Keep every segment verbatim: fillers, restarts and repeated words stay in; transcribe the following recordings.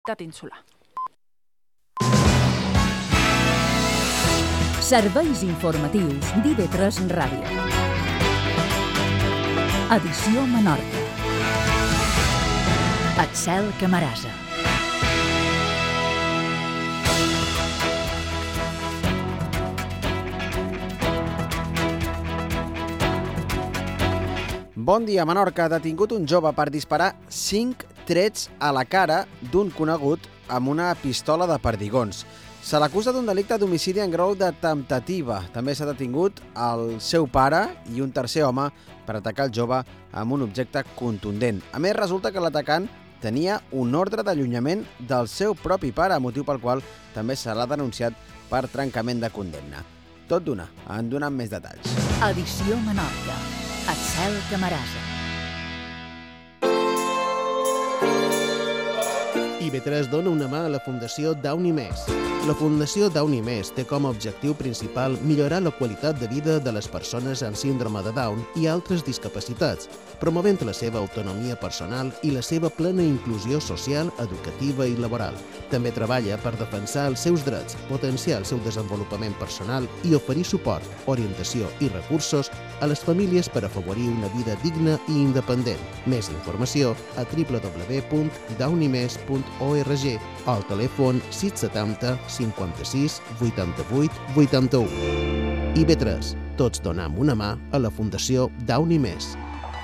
insular. Serveis informatius d'I V tres Ràdio. Edició Menorca. Axel Camarasa. Bon dia, Menorca. Ha detingut un jove per disparar cinc trets a la cara d'un conegut amb una pistola de perdigons. Se l'acusa d'un delicte d'homicidi en grau de temptativa. També s'ha detingut el seu pare i un tercer home per atacar el jove amb un objecte contundent. A més, resulta que l'atacant tenia un ordre d'allunyament del seu propi pare, motiu pel qual també se l'ha denunciat per trencament de condemna. Tot d'una, en donem més detalls. Edició Menorca. Axel Camarasa. I V tres dona una mà a la Fundació Downy Més. La Fundació Downy Més té com a objectiu principal millorar la qualitat de vida de les persones amb síndrome de Down i altres discapacitats, promovent la seva autonomia personal i la seva plena inclusió social, educativa i laboral. També treballa per defensar els seus drets, potenciar el seu desenvolupament personal i oferir suport, orientació i recursos a les famílies per afavorir una vida digna i independent. Més informació a w w w punt downy mes punt org o al telèfon sis setanta cinquanta-sis vuitanta-vuit vuitanta-u. I V tres, tots donem una mà a la Fundació Downy Més.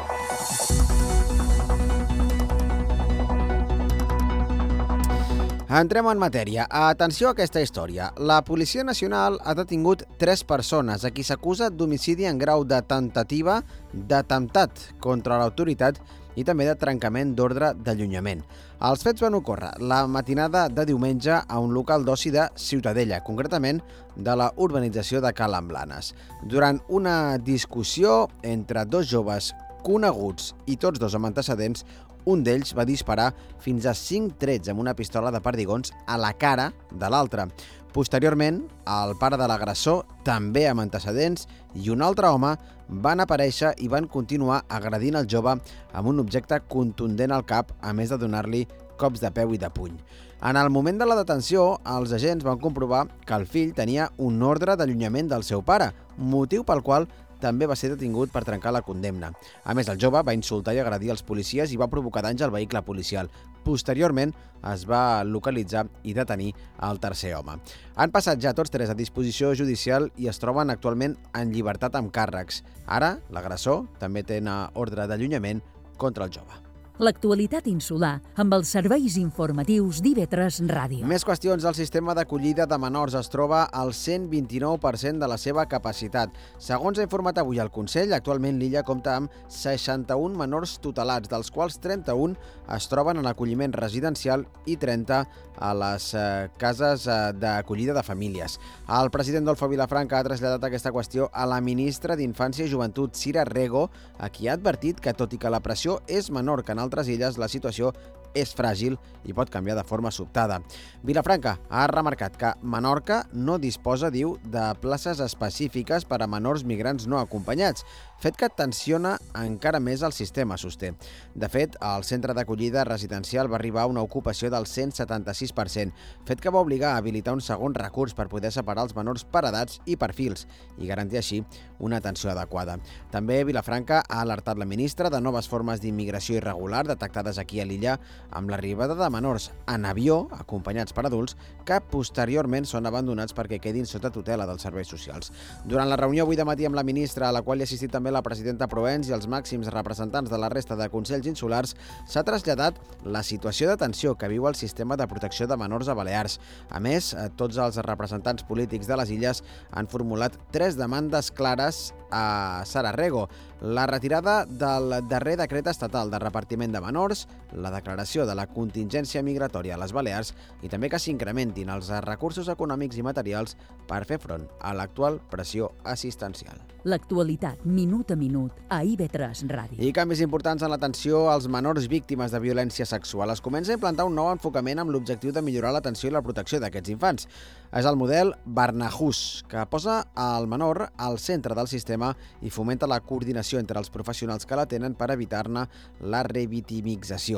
Entrem en matèria. Atenció a aquesta història. La Policia Nacional ha detingut tres persones a qui s'acusa d'homicidi en grau de temptativa, d'atemptat contra l'autoritat i també de trencament d'ordre d'allunyament. Els fets van ocórrer la matinada de diumenge a un local d'oci de Ciutadella, concretament de la urbanització de Cala Blanes. Durant una discussió entre dos joves coneguts i tots dos amb antecedents, un d'ells va disparar fins a cinc trets amb una pistola de perdigons a la cara de l'altre. Posteriorment, el pare de l'agressor, també amb antecedents, i un altre home van aparèixer i van continuar agredint el jove amb un objecte contundent al cap, a més de donar-li cops de peu i de puny. En el moment de la detenció, els agents van comprovar que el fill tenia un ordre d'allunyament del seu pare, motiu pel qual també va ser detingut per trencar la condemna. A més, el jove va insultar i agredir els policies i va provocar danys al vehicle policial. Posteriorment, es va localitzar i detenir el tercer home. Han passat ja tots tres a disposició judicial i es troben actualment en llibertat amb càrrecs. Ara, l'agressor també té ordre d'allunyament contra el jove. L'actualitat insular amb els serveis informatius d'I V tres Ràdio. Més qüestions. El sistema d'acollida de menors es troba al cent vint-i-nou per cent de la seva capacitat. Segons ha informat avui el Consell, actualment l'illa compta amb seixanta-un menors tutelats, dels quals trenta-un es troben en acolliment residencial i trenta a les eh, cases eh, d'acollida de famílies. El president d'Olfa Vilafranca ha traslladat aquesta qüestió a la ministra d'Infància i Joventut, Cira Rego, a qui ha advertit que, tot i que la pressió és menor que en altres illes, la situació és fràgil i pot canviar de forma sobtada. Vilafranca ha remarcat que Menorca no disposa, diu, de places específiques per a menors migrants no acompanyats, fet que tensiona encara més el sistema, sosté. De fet, el centre d'acollida residencial va arribar a una ocupació del cent setanta-sis per cent, fet que va obligar a habilitar un segon recurs per poder separar els menors per edats i perfils i garantir així una atenció adequada. També Vilafranca ha alertat la ministra de noves formes d'immigració irregular detectades aquí a l'illa, amb l'arribada de menors en avió, acompanyats per adults, que posteriorment són abandonats perquè quedin sota tutela dels serveis socials. Durant la reunió avui de matí amb la ministra, a la qual hi ha assistit també la presidenta Proens i els màxims representants de la resta de consells insulars, s'ha traslladat la situació de tensió que viu el sistema de protecció de menors a Balears. A més, tots els representants polítics de les illes han formulat tres demandes clares a Sara Rego: la retirada del darrer decret estatal de repartiment de menors, la declaració de la contingència migratòria a les Balears i també que s'incrementin els recursos econòmics i materials per fer front a l'actual pressió assistencial. L'actualitat, minut a minut, a I V tres Ràdio. I canvis importants en l'atenció als menors víctimes de violència sexual. Es comença a implantar un nou enfocament amb l'objectiu de millorar l'atenció i la protecció d'aquests infants. És el model Barnahus, que posa el menor al centre del sistema i fomenta la coordinació entre els professionals que l'atenen per evitar-ne la revictimització.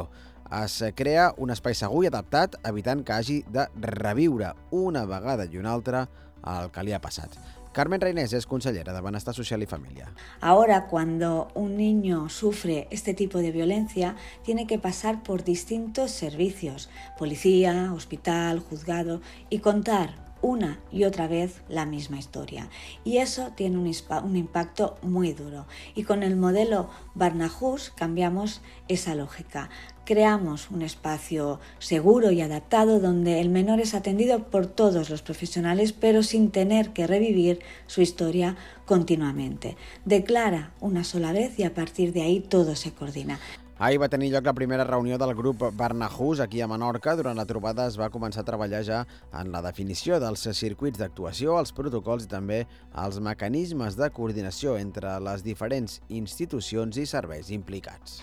Es crea un espai segur i adaptat, evitant que hagi de reviure una vegada i una altra el que li ha passat. Carmen Reinés es consellera de Benestar Social y Familia. Ahora, cuando un niño sufre este tipo de violencia, tiene que pasar por distintos servicios, policía, hospital, juzgado, y contar una y otra vez la misma historia. Y eso tiene un, un impacto muy duro. Y con el modelo Barnahus cambiamos esa lógica. Creamos un espacio seguro y adaptado donde el menor es atendido por todos los profesionales, pero sin tener que revivir su historia continuamente. Declara una sola vez y a partir de ahí todo se coordina. Ahir va tenir lloc la primera reunió del grup Barnahus aquí a Menorca. Durant la trobada es va començar a treballar ja en la definició dels circuits d'actuació, els protocols i també els mecanismes de coordinació entre les diferents institucions i serveis implicats.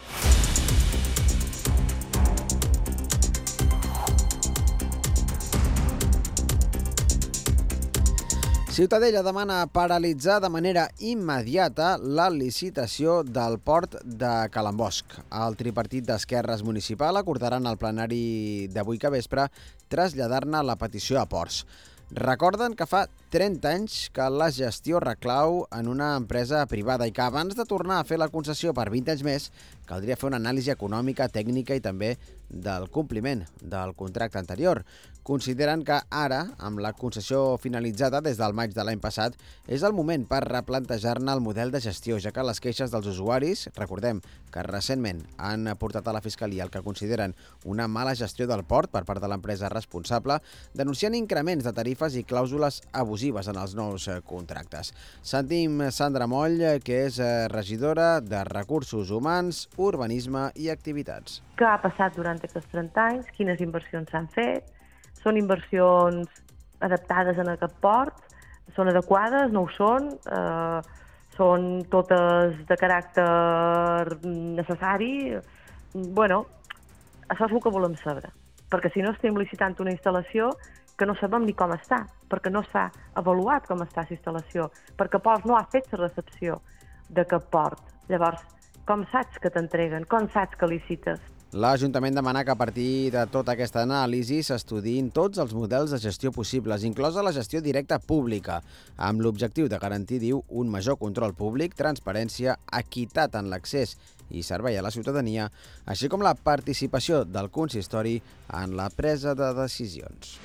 Ciutadella demana paralitzar de manera immediata la licitació del port de Calambosc. El tripartit d'Esquerres Municipal acordaran al plenari d'avui que vespre traslladar-ne la petició a Ports. Recorden que fa trenta anys que la gestió reclau en una empresa privada i que abans de tornar a fer la concessió per vint anys més caldria fer una anàlisi econòmica, tècnica i també del compliment del contracte anterior. Consideren que ara, amb la concessió finalitzada des del maig de l'any passat, és el moment per replantejar-ne el model de gestió, ja que les queixes dels usuaris, recordem que recentment han portat a la Fiscalia el que consideren una mala gestió del port per part de l'empresa responsable, denunciant increments de tarifes i clàusules abusives en els nous contractes. Sentim Sandra Moll, que és regidora de Recursos Humans, Urbanisme i Activitats. Què ha passat durant aquests trenta anys? Quines inversions s'han fet? Són inversions adaptades en aquest port? Són adequades? No ho són? Eh, són totes de caràcter necessari? Bueno, això és el que volem saber. Perquè si no estem licitant una instal·lació que no sabem ni com està, perquè no s'ha avaluat com està la instal·lació, perquè Ports no ha fet la recepció d'aquest port. Llavors, com saps que t'entreguen? Com saps que licites? L'Ajuntament demana que a partir de tota aquesta anàlisi s'estudiïn tots els models de gestió possibles, inclosa la gestió directa pública, amb l'objectiu de garantir, diu, un major control públic, transparència, equitat en l'accés i servei a la ciutadania, així com la participació del consistori en la presa de decisions.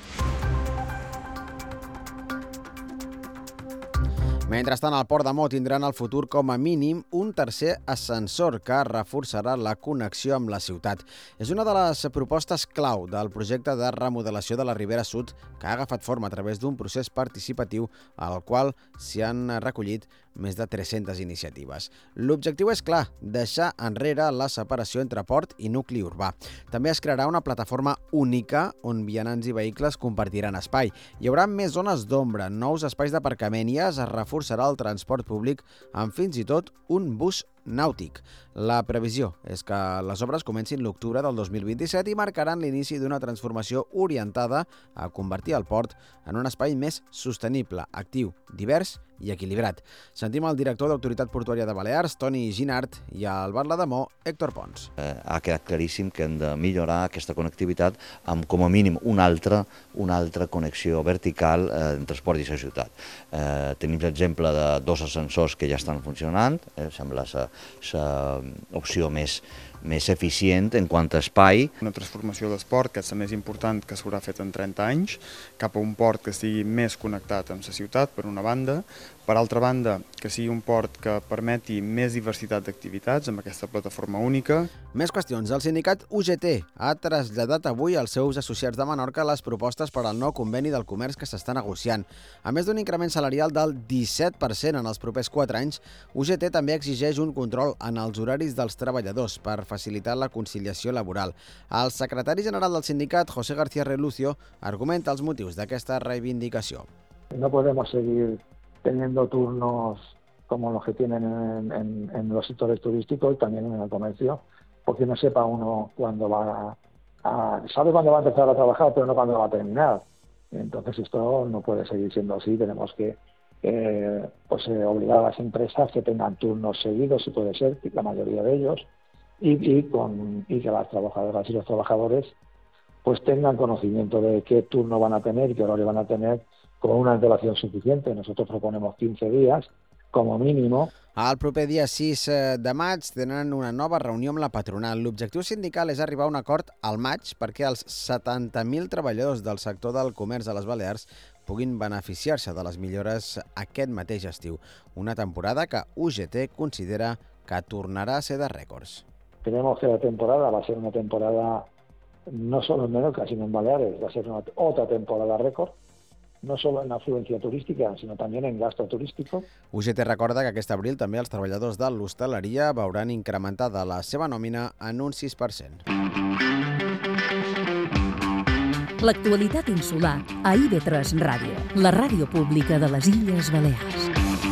Mentrestant, el Port de Mó tindrà en el futur com a mínim un tercer ascensor que reforçarà la connexió amb la ciutat. És una de les propostes clau del projecte de remodelació de la Ribera Sud que ha agafat forma a través d'un procés participatiu al qual s'hi han recollit més de tres-centes iniciatives. L'objectiu és clar, deixar enrere la separació entre port i nucli urbà. També es crearà una plataforma única on vianants i vehicles compartiran espai. Hi haurà més zones d'ombra, nous espais d'aparcament i es reforçarà el transport públic amb fins i tot un bus nàutic. La previsió és que les obres comencin l'octubre del dos mil vint-i-set i marcaran l'inici d'una transformació orientada a convertir el port en un espai més sostenible, actiu, divers i equilibrat. Sentim el director d'Autoritat Portuària de Balears, Toni Ginart, i al Bar de Mó, Héctor Pons. Eh, ha quedat claríssim que hem de millorar aquesta connectivitat amb com a mínim una altra, una altra connexió vertical eh, entre el port i la ciutat. Eh, tenim l'exemple de dos ascensors que ja estan funcionant, eh, sembla l'opció més, més eficient en quant a espai. Una transformació del port, que és la més important que s'haurà fet en trenta anys, cap a un port que estigui més connectat amb la ciutat, per una banda. Per altra banda, que sigui un port que permeti més diversitat d'activitats amb aquesta plataforma única. Més qüestions. El sindicat U G T ha traslladat avui als seus associats de Menorca les propostes per al nou conveni del comerç que s'està negociant. A més d'un increment salarial del disset per cent en els propers quatre anys, U G T també exigeix un control en els horaris dels treballadors per facilitar la conciliació laboral. El secretari general del sindicat, José García Relucio, argumenta els motius d'aquesta reivindicació. No podemos seguir teniendo turnos como los que tienen en, en, en los sectores turísticos y también en el comercio, porque no sepa uno cuándo va a... sabe cuándo va a empezar a trabajar, pero no cuándo va a terminar. Entonces esto no puede seguir siendo así, tenemos que eh, pues, eh, obligar a las empresas que tengan turnos seguidos, si puede ser, la mayoría de ellos, y, y, con, y que las trabajadoras y los trabajadores pues tengan conocimiento de qué turno van a tener y qué horario van a tener con una antelación suficiente. Nosotros proponemos quince días com a mínim. El proper dia sis de maig tenen una nova reunió amb la patronal. L'objectiu sindical és arribar a un acord al maig perquè els setanta mil treballadors del sector del comerç a les Balears puguin beneficiar-se de les millores aquest mateix estiu. Una temporada que U G T considera que tornarà a ser de rècords. Creemos que la temporada va a ser una temporada no solo en Menorca, sino en Baleares, va a ser una, otra temporada récord, no solo en afluencia turística, sinó també en gasto turístico. U G T recorda que aquest abril també els treballadors de l'hostaleria veuran incrementada la seva nòmina en un sis per cent. L'actualitat insular a I V tres Ràdio, la ràdio pública de les Illes Balears.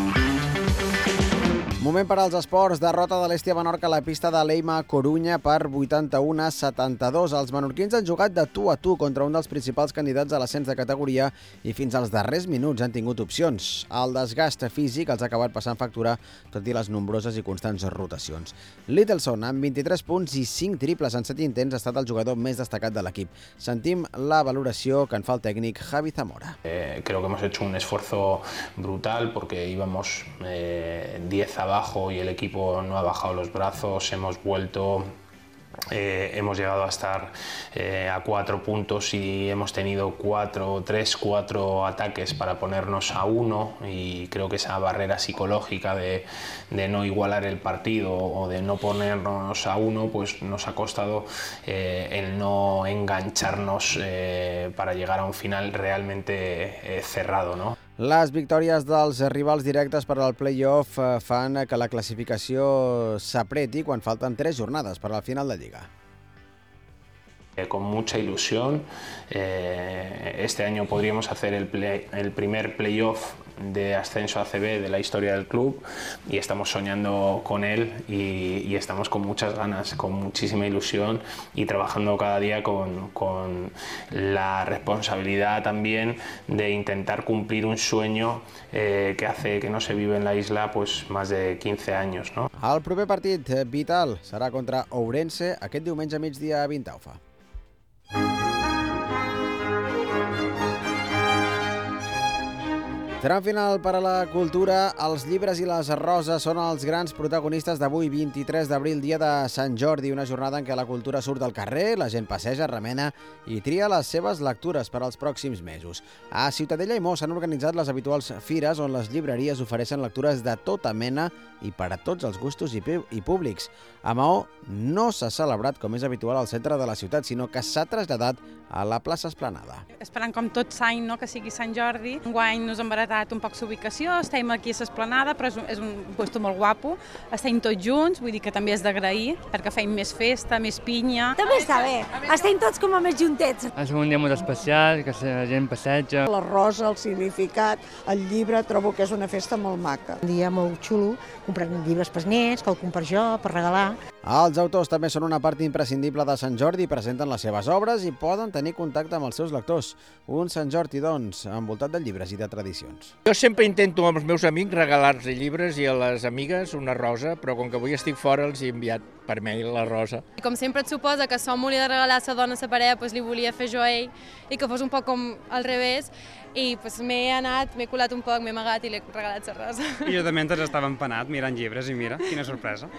Moment per als esports. Derrota de l'Hèstia Menorca a la pista de l'Eima Corunya per vuitanta-un a setanta-dos. Els menorquins han jugat de tu a tu contra un dels principals candidats a l'ascens de categoria i fins als darrers minuts han tingut opcions. El desgast físic els ha acabat passant factura, tot i les nombroses i constants rotacions. Littleson, amb vint-i-tres punts i cinc triples en set intents, ha estat el jugador més destacat de l'equip. Sentim la valoració que en fa el tècnic Javi Zamora. Eh, creo que hemos hecho un esfuerzo brutal porque íbamos eh, diez abajo y el equipo no ha bajado los brazos, hemos vuelto, eh, hemos llegado a estar eh, a cuatro puntos y hemos tenido cuatro, tres, cuatro ataques para ponernos a uno, y creo que esa barrera psicológica de, de no igualar el partido o de no ponernos a uno, pues nos ha costado eh, el no engancharnos eh, para llegar a un final realmente eh, cerrado, ¿no? Les victòries dels rivals directes per al play-off fan que la classificació s'apreti quan falten tres jornades per al final de Lliga. Con mucha ilusión, eh, este año podríamos hacer el, play, el primer playoff de ascenso a A C B de la historia del club y estamos soñando con él y, y estamos con muchas ganas, con muchísima ilusión y trabajando cada día con, con la responsabilidad también de intentar cumplir un sueño eh, que hace que no se vive en la isla pues más de quince años, ¿no? El proper partit vital serà contra Ourense aquest diumenge a migdia a Vintaufa. Tram final per a la cultura. Els llibres i les roses són els grans protagonistes d'avui, vint-i-tres d'abril, dia de Sant Jordi, una jornada en què la cultura surt al carrer, la gent passeja, remena i tria les seves lectures per als pròxims mesos. A Ciutadella i Mo s'han organitzat les habituals fires on les llibreries ofereixen lectures de tota mena i per a tots els gustos i, i públics. A Maó no s'ha celebrat com és habitual al centre de la ciutat, sinó que s'ha traslladat a la plaça Esplanada. Esperant com tot l'any, no, que sigui Sant Jordi. Enguany nos hem baratat un poc l'ubicació, estem aquí a l'Esplanada, però és un, és un lloc molt guapo. Estem tots junts, vull dir que també és d'agrair, perquè feim més festa, més pinya. També està bé, estem tots com a més juntets. És un dia molt especial, que la gent passeja. La rosa, el significat, el llibre, trobo que és una festa molt maca. Un dia molt xulo, comprant llibres per nets, qualcun per jo, per regalar. Els autors també són una part imprescindible de Sant Jordi, presenten les seves obres i poden tenir contacte amb els seus lectors. Un Sant Jordi, doncs, envoltat de llibres i de tradicions. Jo sempre intento amb els meus amics regalar-los llibres i a les amigues una rosa, però com que avui estic fora els he enviat per mail la rosa. Com sempre et suposa que som volia regalar a la dona a la parella, doncs li volia fer jo a ell i que fos un poc com al revés. I pues, m'he anat, m'he colat un poc, m'he amagat i l'he regalat la rosa. I jo també entonces estava empanat mirant llibres i mira, quina sorpresa.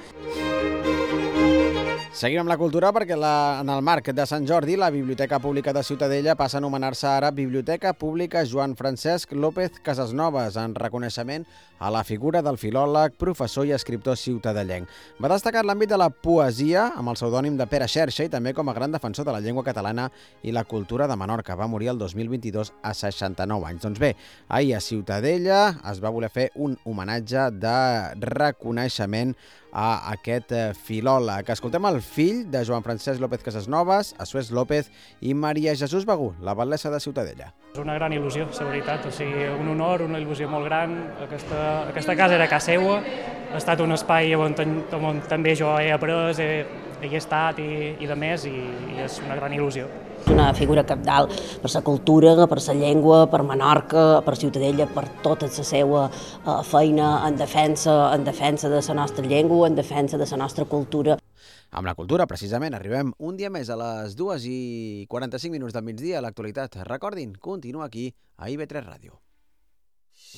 Seguim amb la cultura perquè la, en el marc de Sant Jordi la Biblioteca Pública de Ciutadella passa a anomenar-se ara Biblioteca Pública Joan Francesc López Casasnovas, en reconeixement a la figura del filòleg, professor i escriptor ciutadellenc. Va destacar l'àmbit de la poesia amb el pseudònim de Pere Xerxa i també com a gran defensor de la llengua catalana i la cultura de Menorca. Va morir el dos mil vint-i-dos a seixanta-nou anys. Doncs bé, ahir a Ciutadella es va voler fer un homenatge de reconeixement a aquest filòleg. Escoltem el fill de Joan Francesc López Casasnovas, Asués López, i Maria Jesús Begú, la batllessa de Ciutadella. És una gran il·lusió, la veritat, o sigui, un honor, una il·lusió molt gran. Aquesta, aquesta casa era casa seva, ha estat un espai on, on també jo he après, he, he estat i, i de més, i, i és una gran il·lusió. És una figura cabdal per la cultura, per la llengua, per Menorca, per Ciutadella, per tota la seva feina en defensa, en defensa de la nostra llengua, en defensa de la nostra cultura. Amb la cultura, precisament, arribem un dia més a les dues i quaranta-cinc minuts del migdia a l'actualitat. Recordin, continua aquí a I V tres Ràdio.